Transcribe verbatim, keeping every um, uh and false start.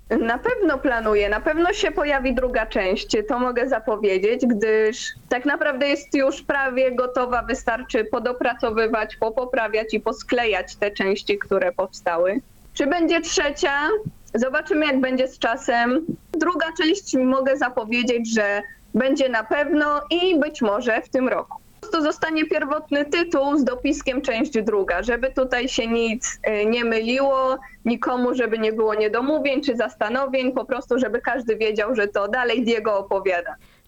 Na pewno planuję, na pewno się pojawi druga część, to mogę zapowiedzieć, gdyż tak naprawdę jest już prawie gotowa, wystarczy podopracowywać, popoprawiać i posklejać te części, które powstały. Czy będzie trzecia? Zobaczymy, jak będzie z czasem. Druga część mogę zapowiedzieć, że będzie na pewno i być może w tym roku. Po prostu zostanie pierwotny tytuł z dopiskiem część druga, żeby tutaj się nic y, nie myliło, nikomu, żeby nie było niedomówień czy zastanowień, po prostu żeby każdy wiedział, że to dalej Diego opowiada.